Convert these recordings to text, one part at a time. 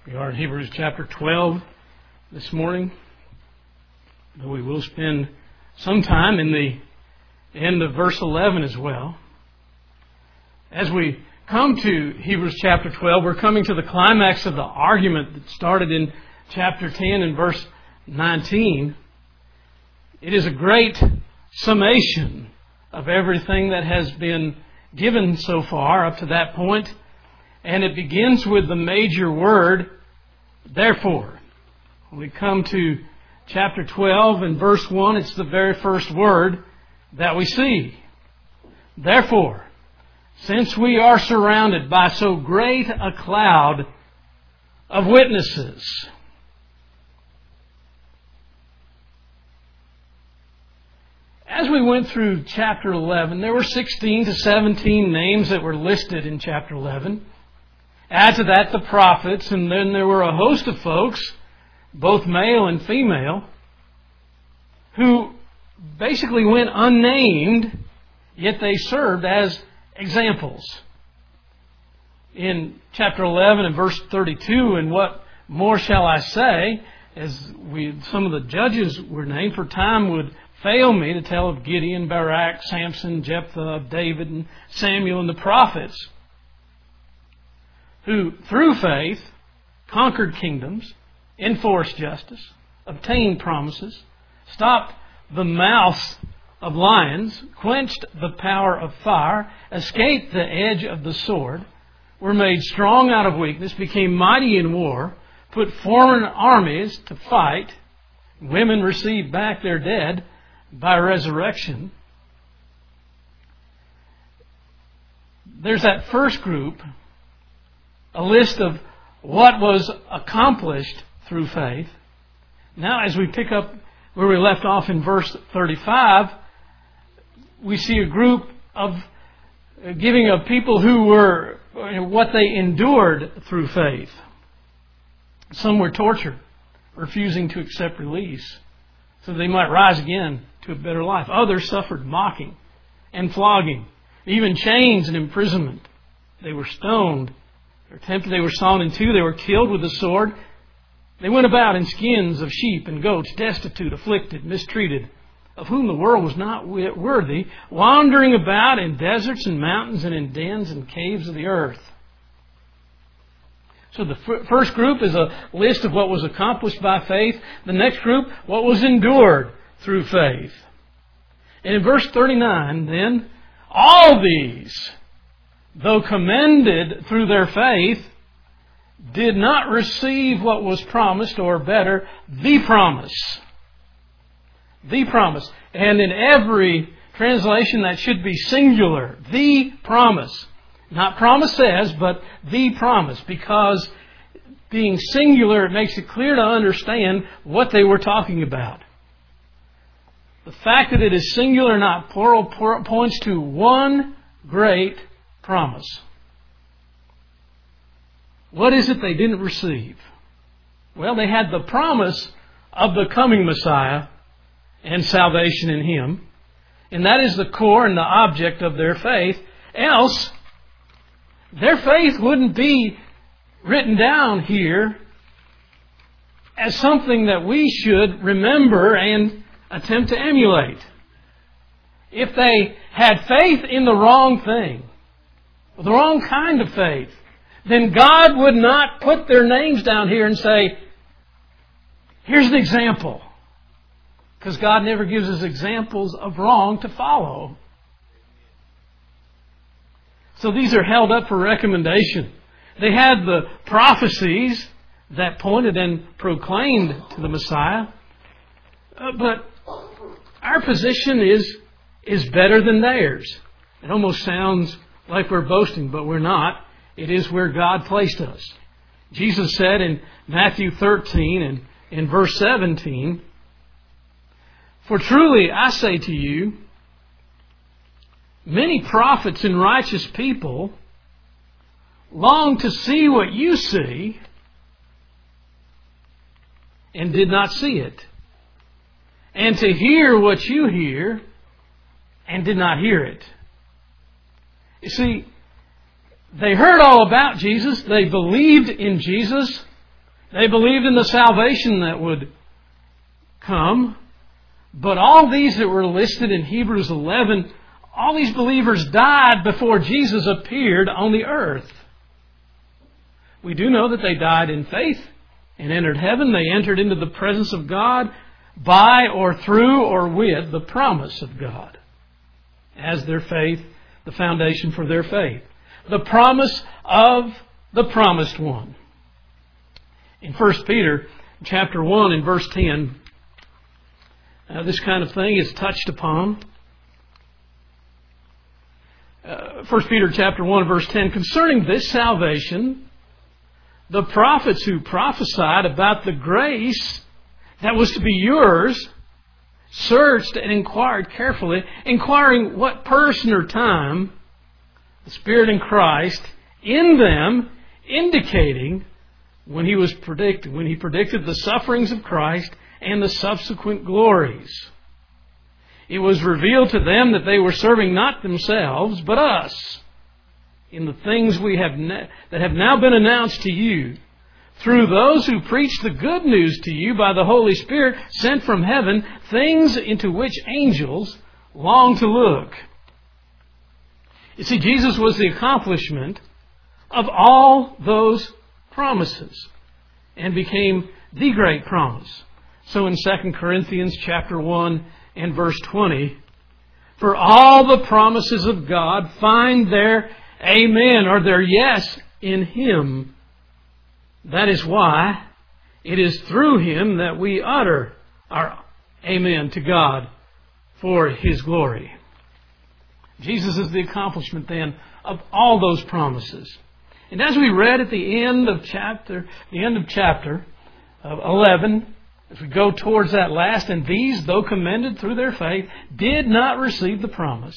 We are in Hebrews chapter 12 this morning, though we will spend some time in the end of verse 11 as well. As we come to Hebrews chapter 12, we're coming to the climax of the argument that started in chapter 10 and verse 19. It is a great summation of everything that has been given so far up to that point, and it begins with the major word, therefore. When we come to chapter 12 and verse 1, it's the very first word that we see. Therefore, since we are surrounded by so great a cloud of witnesses. As we went through chapter 11, there were 16 to 17 names that were listed in chapter 11. Add to that the prophets, and then there were a host of folks, both male and female, who basically went unnamed, yet they served as examples. In chapter 11 and verse 32, and what more shall I say, as some of the judges were named, for time would fail me to tell of Gideon, Barak, Samson, Jephthah, David, and Samuel, and the prophets, who through faith conquered kingdoms, enforced justice, obtained promises, stopped the mouths of lions, quenched the power of fire, escaped the edge of the sword, were made strong out of weakness, became mighty in war, put foreign armies to fight, women received back their dead by resurrection. There's that first group, a list of what was accomplished through faith. Now, as we pick up where we left off in verse 35, we see a group of giving of people who were what they endured through faith. Some were tortured, refusing to accept release, so they might rise again to a better life. Others suffered mocking and flogging, even chains and imprisonment. They were stoned. They were tempted. They were sawn in two. They were killed with the sword. They went about in skins of sheep and goats, destitute, afflicted, mistreated, of whom the world was not worthy, wandering about in deserts and mountains and in dens and caves of the earth. So the first group is a list of what was accomplished by faith. The next group, what was endured through faith. And in verse 39, then, all these, though commended through their faith, did not receive what was promised, or better, the promise. The promise. And in every translation that should be singular. The promise. Not promises, but the promise. Because being singular, it makes it clear to understand what they were talking about. The fact that it is singular, not plural, points to one great promise. What is it they didn't receive? Well, they had the promise of the coming Messiah and salvation in Him. And that is the core and the object of their faith. Else, their faith wouldn't be written down here as something that we should remember and attempt to emulate. If they had faith in the wrong thing, the wrong kind of faith, then God would not put their names down here and say, here's an example. Because God never gives us examples of wrong to follow. So these are held up for recommendation. They had the prophecies that pointed and proclaimed to the Messiah. But our position is better than theirs. It almost sounds like we're boasting, but we're not. It is where God placed us. Jesus said in Matthew 13 and in verse 17, for truly I say to you, many prophets and righteous people long to see what you see and did not see it, and to hear what you hear and did not hear it. You see, they heard all about Jesus. They believed in Jesus. They believed in the salvation that would come. But all these that were listed in Hebrews 11, all these believers died before Jesus appeared on the earth. We do know that they died in faith and entered heaven. They entered into the presence of God by or through or with the promise of God as their faith, the foundation for their faith. The promise of the promised one. In 1 Peter chapter 1 and verse 10, this kind of thing is touched upon. 1 Peter chapter 1 verse 10, concerning this salvation, the prophets who prophesied about the grace that was to be yours searched and inquired carefully, inquiring what person or time the Spirit in Christ in them indicating when he predicted the sufferings of Christ and the subsequent glories. It was revealed to them that they were serving not themselves, but us, in the things that have now been announced to you, through those who preach the good news to you by the Holy Spirit sent from heaven, things into which angels long to look. You see, Jesus was the accomplishment of all those promises and became the great promise. So in 2 Corinthians chapter 1 and verse 20, for all the promises of God find their amen or their yes in Him. That is why it is through Him that we utter our amen to God for His glory. Jesus is the accomplishment then of all those promises. And as we read at the end of chapter 11, as we go towards that last, and these, though commended through their faith, did not receive the promise.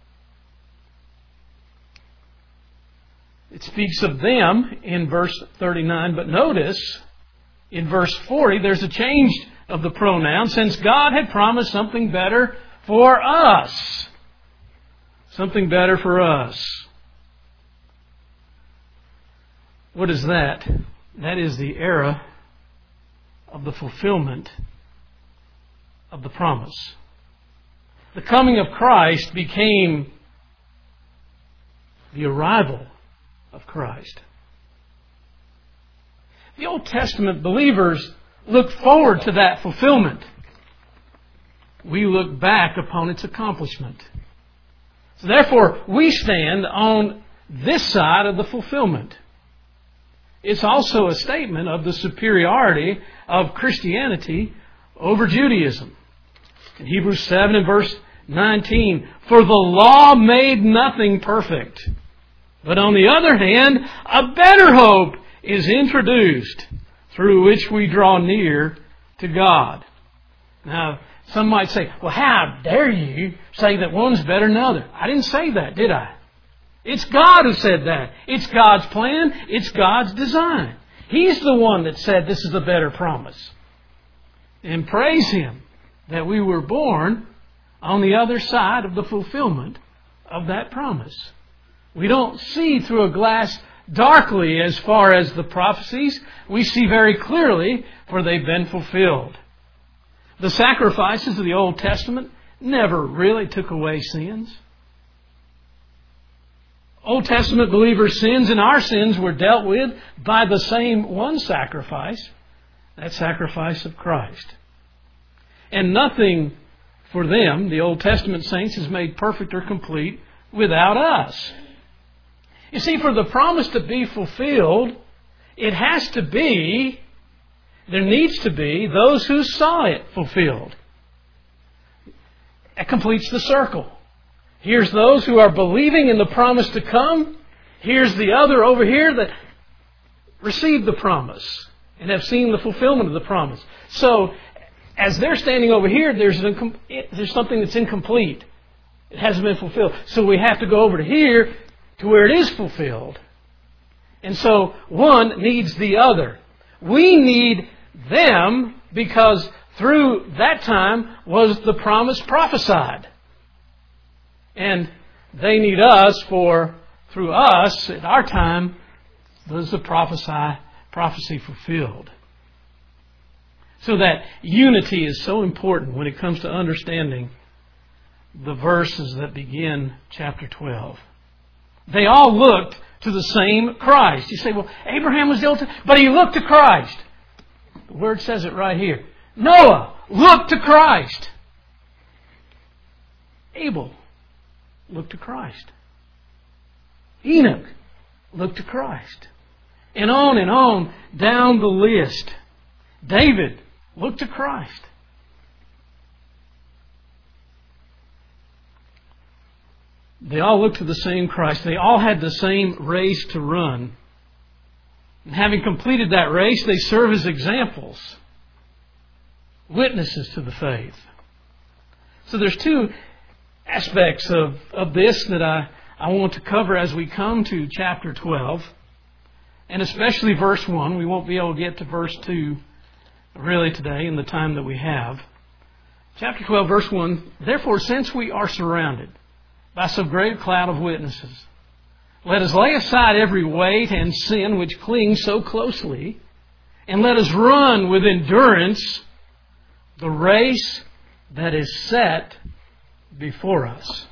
It speaks of them in verse 39, but notice in verse 40 there's a change of the pronoun, since God had promised something better for us. Something better for us. What is that? That is the era of the fulfillment of the promise. The coming of Christ became the arrival of Christ. The Old Testament believers looked forward to that fulfillment. We look back upon its accomplishment. So therefore, we stand on this side of the fulfillment. It's also a statement of the superiority of Christianity over Judaism. In Hebrews 7 and verse 19, for the law made nothing perfect. But on the other hand, a better hope is introduced through which we draw near to God. Now, some might say, well, how dare you say that one's better than the other? I didn't say that, did I? It's God who said that. It's God's plan. It's God's design. He's the one that said this is a better promise. And praise Him that we were born on the other side of the fulfillment of that promise. We don't see through a glass darkly as far as the prophecies. We see very clearly, for they've been fulfilled. The sacrifices of the Old Testament never really took away sins. Old Testament believers' sins and our sins were dealt with by the same one sacrifice, that sacrifice of Christ. And nothing for them, the Old Testament saints, is made perfect or complete without us. You see, for the promise to be fulfilled, it has to be, there needs to be those who saw it fulfilled. That completes the circle. Here's those who are believing in the promise to come. Here's the other over here that received the promise and have seen the fulfillment of the promise. So, as they're standing over here, there's something that's incomplete. It hasn't been fulfilled. So we have to go over to here to where it is fulfilled. And so one needs the other. We need them because through that time was the promise prophesied. And they need us for through us at our time was the prophecy fulfilled. So that unity is so important when it comes to understanding the verses that begin chapter 12. They all looked to the same Christ. You say, well, Abraham was the Old Testament, but he looked to Christ. The Word says it right here. Noah looked to Christ. Abel looked to Christ. Enoch looked to Christ. And on down the list. David looked to Christ. They all looked to the same Christ. They all had the same race to run. And having completed that race, they serve as examples, witnesses to the faith. So there's two aspects of this that I want to cover as we come to chapter 12. And especially verse 1. We won't be able to get to verse 2 really today in the time that we have. Chapter 12, verse 1. Therefore, since we are surrounded by so great a cloud of witnesses, let us lay aside every weight and sin which clings so closely, and let us run with endurance the race that is set before us.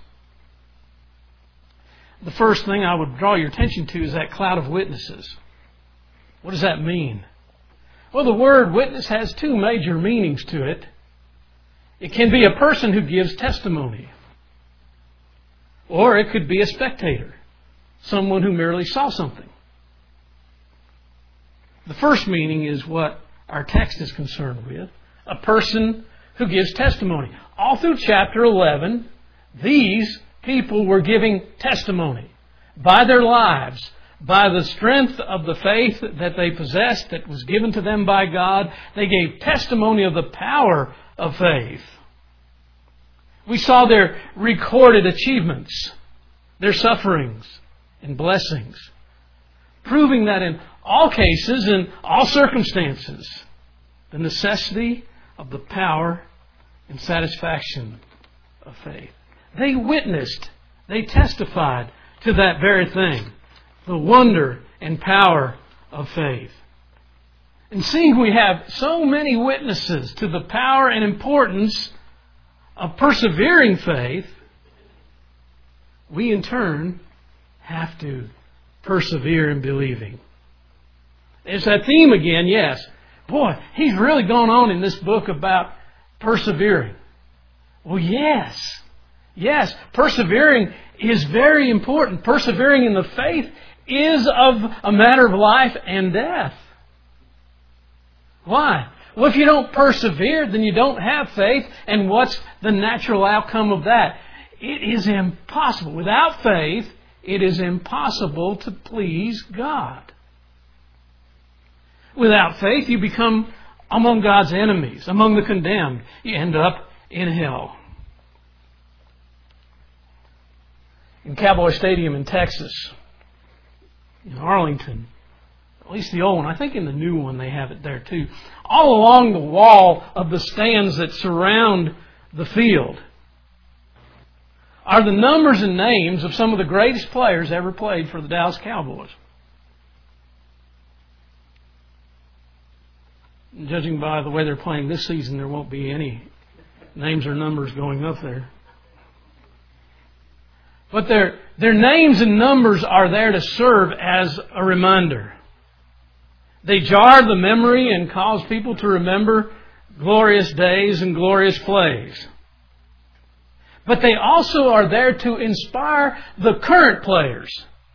The first thing I would draw your attention to is that cloud of witnesses. What does that mean? Well, the word witness has two major meanings to it. It can be a person who gives testimony, or it could be a spectator, someone who merely saw something. The first meaning is what our text is concerned with, a person who gives testimony. All through chapter 11, these people were giving testimony by their lives, by the strength of the faith that they possessed that was given to them by God. They gave testimony of the power of faith. We saw their recorded achievements, their sufferings and blessings, proving that in all cases, in all circumstances, the necessity of the power and satisfaction of faith. They witnessed, they testified to that very thing, the wonder and power of faith. And seeing we have so many witnesses to the power and importance of persevering faith, we in turn have to persevere in believing. It's that theme again, yes. Boy, he's really gone on in this book about persevering. Well, yes. Yes, persevering is very important. Persevering in the faith is of a matter of life and death. Why? Well, if you don't persevere, then you don't have faith. And what's the natural outcome of that? It is impossible. Without faith, it is impossible to please God. Without faith, you become among God's enemies, among the condemned. You end up in hell. In Cowboy Stadium in Texas, in Arlington, at least the old one, I think in the new one they have it there too, all along the wall of the stands that surround the field are the numbers and names of some of the greatest players ever played for the Dallas Cowboys. Judging by the way they're playing this season, there won't be any names or numbers going up there. But their names and numbers are there to serve as a reminder. They jar the memory and cause people to remember glorious days and glorious plays. But they also are there to inspire the current players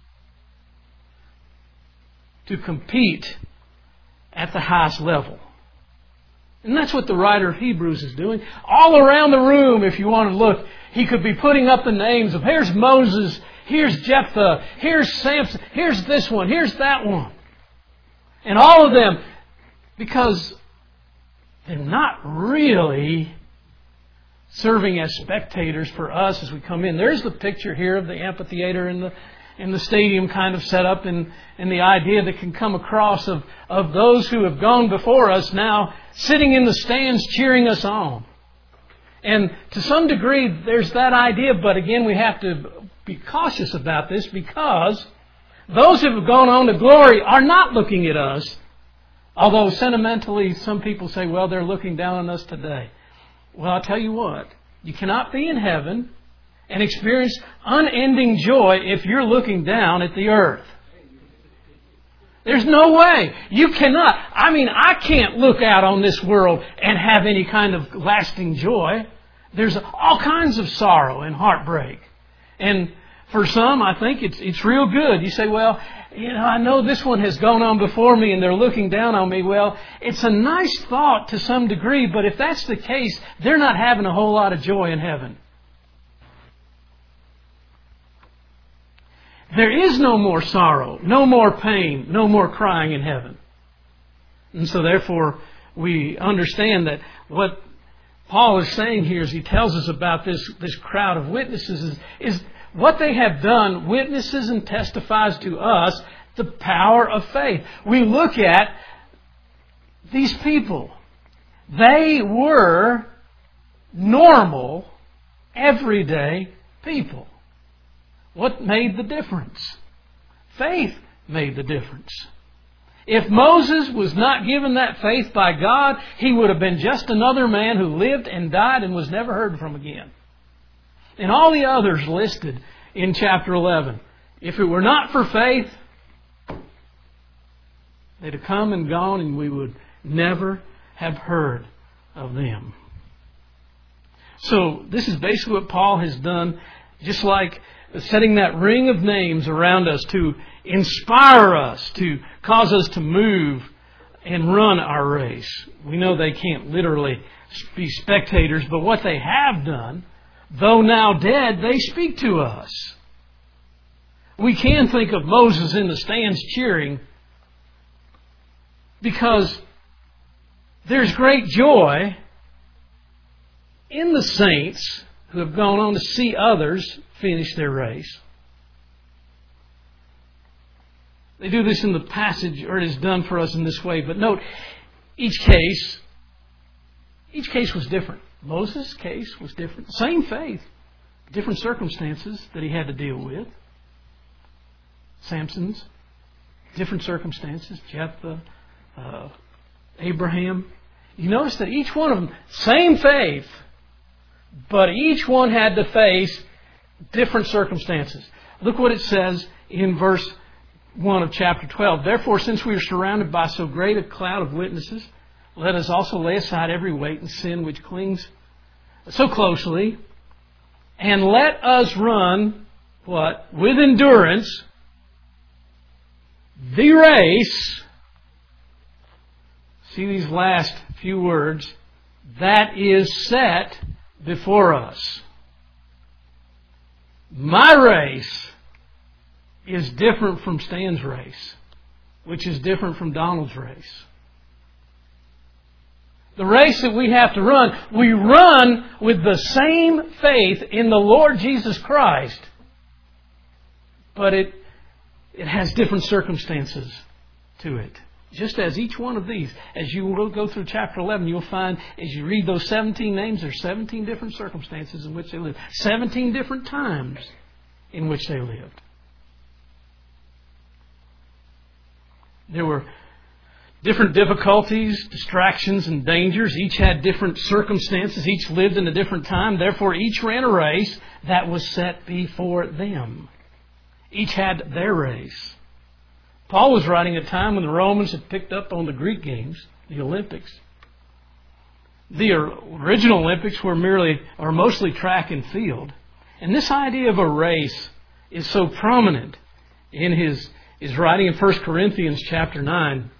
to compete at the highest level. And that's what the writer of Hebrews is doing. All around the room, if you want to look, he could be putting up the names of here's Moses, here's Jephthah, here's Samson, here's this one, here's that one. And all of them, because they're not really serving as spectators for us as we come in. There's the picture here of the amphitheater and the stadium kind of set up, and the idea that can come across of those who have gone before us now sitting in the stands cheering us on. And to some degree there's that idea, but again we have to be cautious about this because those who have gone on to glory are not looking at us Although sentimentally, some people say, well, they're looking down on us today. Well, I'll tell you what. You cannot be in heaven and experience unending joy if you're looking down at the earth. There's no way. You cannot. I can't look out on this world and have any kind of lasting joy. There's all kinds of sorrow and heartbreak. And for some, I think it's real good. You say, well, I know this one has gone on before me and they're looking down on me. Well, it's a nice thought to some degree, but if that's the case, they're not having a whole lot of joy in heaven. There is no more sorrow, no more pain, no more crying in heaven. And so therefore, we understand that what Paul is saying here as he tells us about this crowd of witnesses is what they have done witnesses and testifies to us the power of faith. We look at these people. They were normal, everyday people. What made the difference? Faith made the difference. If Moses was not given that faith by God, he would have been just another man who lived and died and was never heard from again. And all the others listed in chapter 11, if it were not for faith, they'd have come and gone and we would never have heard of them. So this is basically what Paul has done, just like setting that ring of names around us to inspire us, to cause us to move and run our race. We know they can't literally be spectators, but what they have done, though now dead, they speak to us. We can think of Moses in the stands cheering because there's great joy in the saints who have gone on to see others finish their race. They do this in the passage, or it is done for us in this way. But note, each case was different. Moses' case was different. Same faith, different circumstances that he had to deal with. Samson's, different circumstances. Jephthah, Abraham. You notice that each one of them, same faith, but each one had to face different circumstances. Look what it says in verse 1 of chapter 12. Therefore, since we are surrounded by so great a cloud of witnesses, let us also lay aside every weight and sin which clings so closely, and let us run, what? With endurance, the race. See these last few words. That is set before us. My race is different from Stan's race, which is different from Donald's race. The race that we have to run, we run with the same faith in the Lord Jesus Christ, but it has different circumstances to it. Just as each one of these, as you will go through chapter 11, you'll find as you read those 17 names, there's 17 different circumstances in which they lived. 17 different times in which they lived. There were different difficulties, distractions, and dangers. Each had different circumstances. Each lived in a different time. Therefore, each ran a race that was set before them. Each had their race. Paul was writing at a time when the Romans had picked up on the Greek games, the Olympics. The original Olympics were mostly track and field. And this idea of a race is so prominent in his writing in 1 Corinthians chapter 9.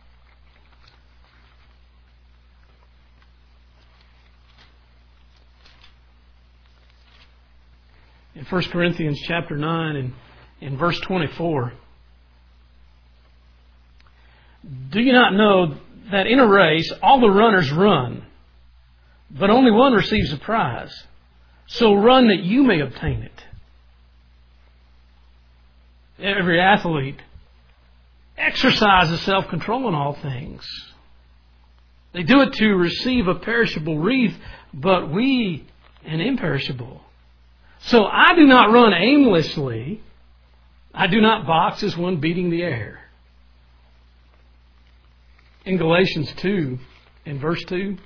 In 1 Corinthians chapter 9 and in verse 24. Do you not know that in a race all the runners run, but only one receives a prize? So run that you may obtain it. Every athlete exercises self-control in all things. They do it to receive a perishable wreath, but we an imperishable. So I do not run aimlessly. I do not box as one beating the air. In Galatians 2, in verse 2,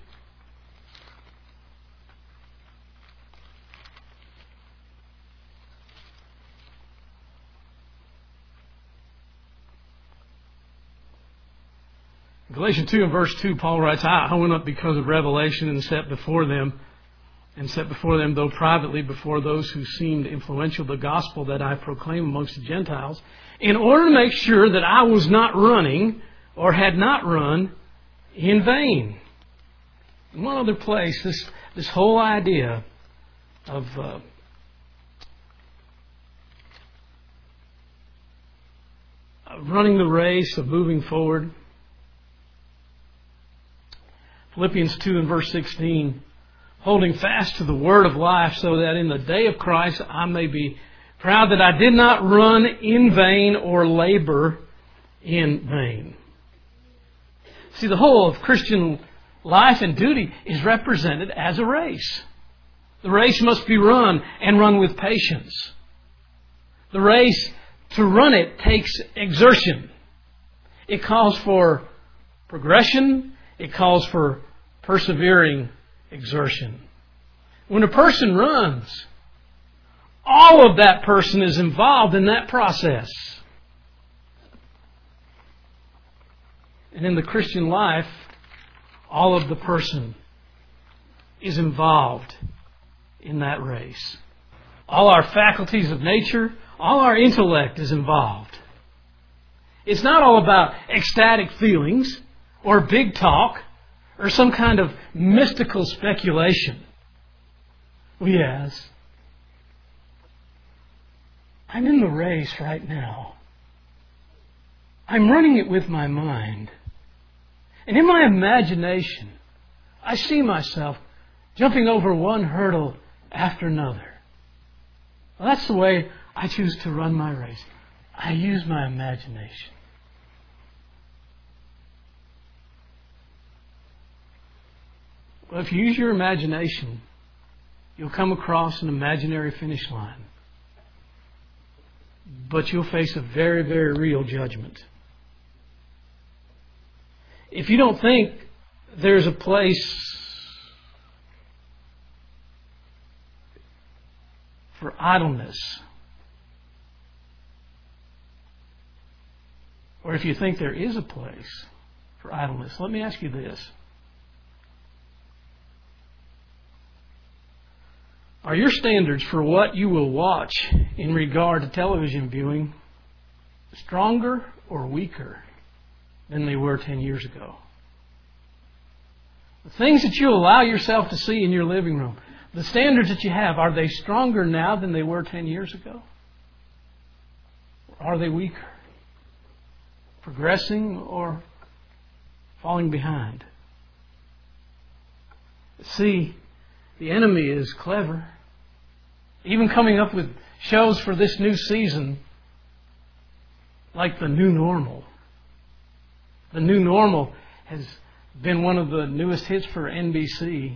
Galatians 2 and verse 2, Paul writes, I went up because of revelation and set before them, though privately before those who seemed influential, the gospel that I proclaim amongst the Gentiles, in order to make sure that I was not running or had not run in vain. In one other place, this whole idea of running the race, of moving forward. Philippians 2 and verse 16, holding fast to the word of life, so that in the day of Christ I may be proud that I did not run in vain or labor in vain. See, the whole of Christian life and duty is represented as a race. The race must be run, and run with patience. The race, to run it, takes exertion. It calls for progression. It calls for persevering exertion. When a person runs, all of that person is involved in that process. And in the Christian life, all of the person is involved in that race. All our faculties of nature, all our intellect is involved. It's not all about ecstatic feelings or big talk or some kind of mystical speculation. Yes, I'm in the race right now. I'm running it with my mind. And in my imagination, I see myself jumping over one hurdle after another. Well, that's the way I choose to run my race. I use my imagination. Well, if you use your imagination, you'll come across an imaginary finish line. But you'll face a very, very real judgment. If you don't think there's a place for idleness, or if you think there is a place for idleness, let me ask you this. Are your standards for what you will watch in regard to television viewing stronger or weaker than they were 10 years ago? The things that you allow yourself to see in your living room, the standards that you have, are they stronger now than they were 10 years ago? Or are they weaker? Progressing or falling behind? See, the enemy is clever. Even coming up with shows for this new season, like The New Normal. The New Normal has been one of the newest hits for NBC.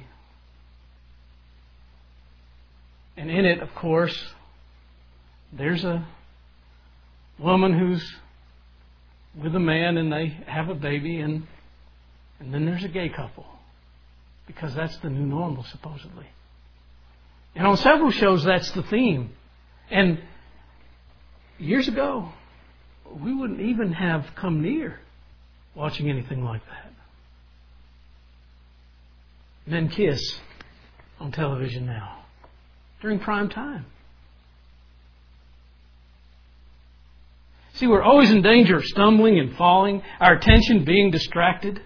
And in it, of course, there's a woman who's with a man and they have a baby, and then there's a gay couple. Because that's the new normal, supposedly. And on several shows, that's the theme. And years ago, we wouldn't even have come near watching anything like that. Men kiss on television now, during prime time. See, we're always in danger of stumbling and falling, our attention being distracted.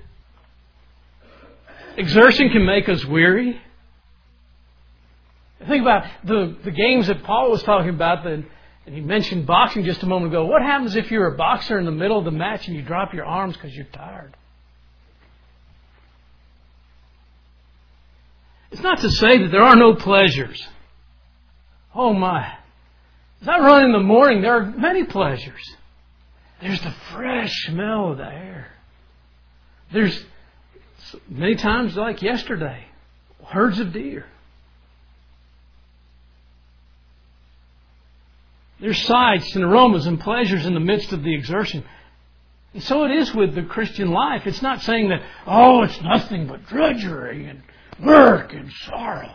Exertion can make us weary. Think about the games that Paul was talking about, and he mentioned boxing just a moment ago. What happens if you're a boxer in the middle of the match and you drop your arms because you're tired? It's not to say that there are no pleasures. Oh my. As I run in the morning, there are many pleasures. There's the fresh smell of the air. There's many times, like yesterday, herds of deer. There's sights and aromas and pleasures in the midst of the exertion. And so it is with the Christian life. It's not saying that, oh, it's nothing but drudgery and work and sorrow.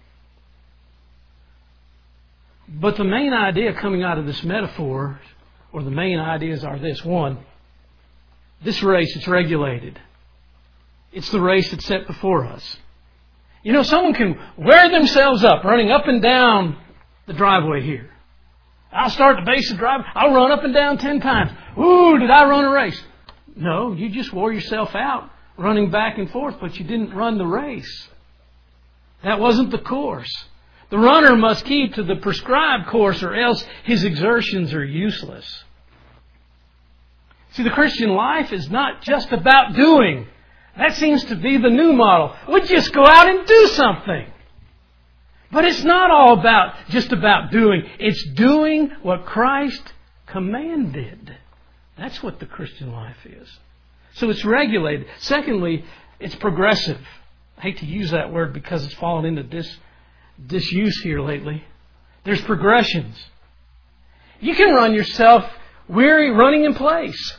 But the main idea coming out of this metaphor, or the main ideas are this. One, this race is regulated. It's the race that's set before us. You know, someone can wear themselves up running up and down the driveway here. I'll start the base of the driveway. I'll run up and down 10 times. Ooh, did I run a race? No, you just wore yourself out running back and forth, but you didn't run the race. That wasn't the course. The runner must keep to the prescribed course, or else his exertions are useless. See, the Christian life is not just about doing. That seems to be the new model. We just go out and do something. But it's not all just about doing. It's doing what Christ commanded. That's what the Christian life is. So it's regulated. Secondly, it's progressive. I hate to use that word because it's fallen into disuse here lately. There's progressions. You can run yourself weary running in place.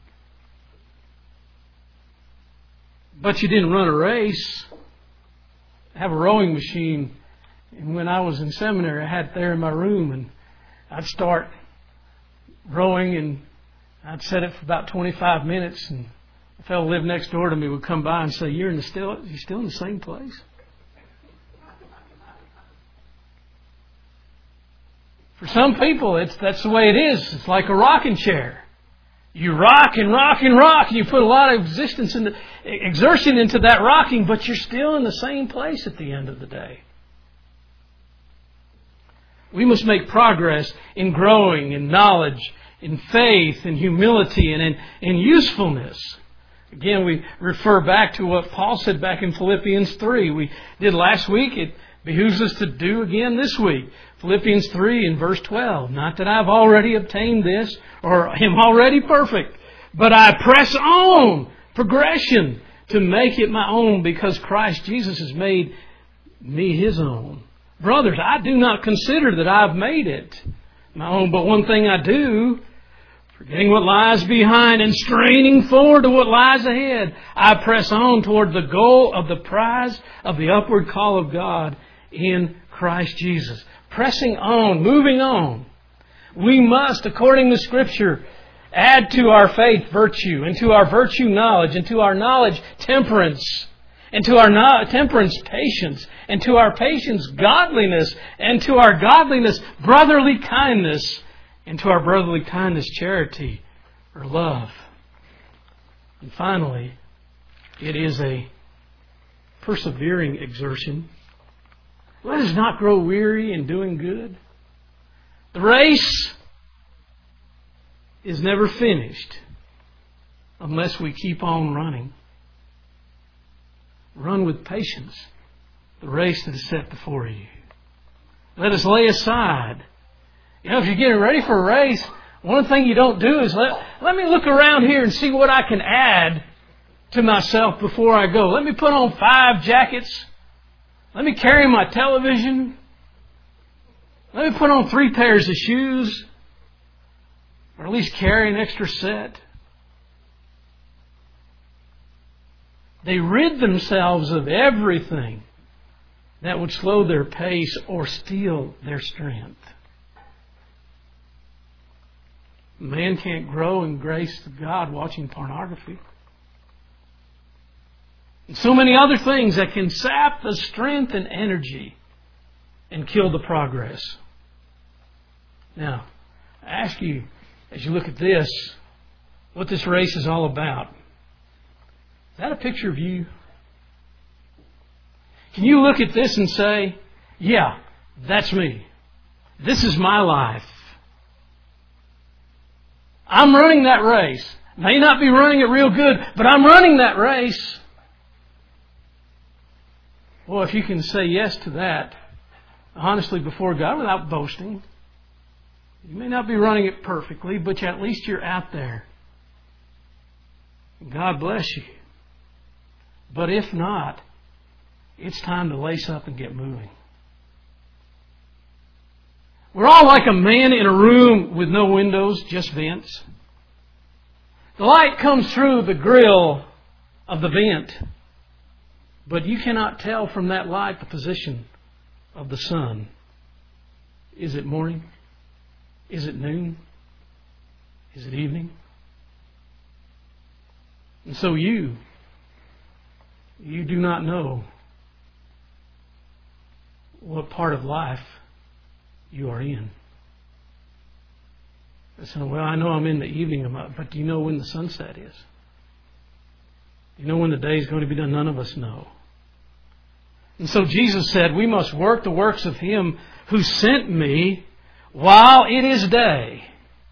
But you didn't run a race. I have a rowing machine. And when I was in seminary, I had it there in my room. And I'd start rowing and I'd set it for about 25 minutes. And a fellow who lived next door to me would come by and say, you're still in the same place? For some people, that's the way it is. It's like a rocking chair. You rock and rock and rock, and you put a lot of exertion into that rocking, but you're still in the same place at the end of the day. We must make progress in growing in knowledge, in faith, in humility, and in usefulness. Again, we refer back to what Paul said back in Philippians 3. We did last week. It behooves us to do again this week. Philippians 3 and verse 12. Not that I've already obtained this or am already perfect, but I press on, progression, to make it my own because Christ Jesus has made me His own. Brothers, I do not consider that I've made it my own, but one thing I do, forgetting what lies behind and straining forward to what lies ahead, I press on toward the goal of the prize of the upward call of God in Christ Jesus. Pressing on, moving on. We must, according to Scripture, add to our faith virtue, and to our virtue knowledge, and to our knowledge temperance, and to our temperance patience, and to our patience godliness, and to our godliness brotherly kindness, and to our brotherly kindness charity or love. And finally, it is a persevering exertion. Let us not grow weary in doing good. The race is never finished unless we keep on running. Run with patience the race that is set before you. Let us lay aside. You know, if you're getting ready for a race, one thing you don't do is let me look around here and see what I can add to myself before I go. Let me put on 5 jackets. Let me carry my television. Let me put on 3 pairs of shoes. Or at least carry an extra set. They rid themselves of everything that would slow their pace or steal their strength. Man can't grow in grace to God watching pornography. And so many other things that can sap the strength and energy and kill the progress. Now, I ask you, as you look at this, what this race is all about. Is that a picture of you? Can you look at this and say, yeah, that's me. This is my life. I'm running that race. May not be running it real good, but I'm running that race. Well, if you can say yes to that, honestly before God, without boasting, you may not be running it perfectly, but at least you're out there. God bless you. But if not, it's time to lace up and get moving. We're all like a man in a room with no windows, just vents. The light comes through the grill of the vent, but you cannot tell from that light the position of the sun. Is it morning? Is it noon? Is it evening? And so you do not know what part of life you are in. So, well, I know I'm in the evening, but do you know when the sunset is? Do you know when the day is going to be done? None of us know. And so Jesus said, we must work the works of Him who sent me while it is day.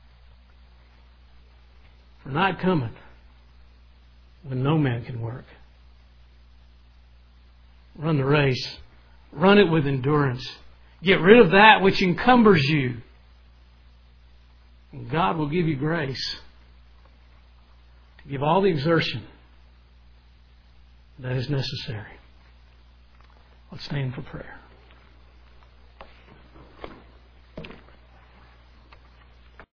For night cometh when no man can work. Run the race. Run it with endurance. Get rid of that which encumbers you. And God will give you grace to give all the exertion that is necessary. Let's stand for prayer.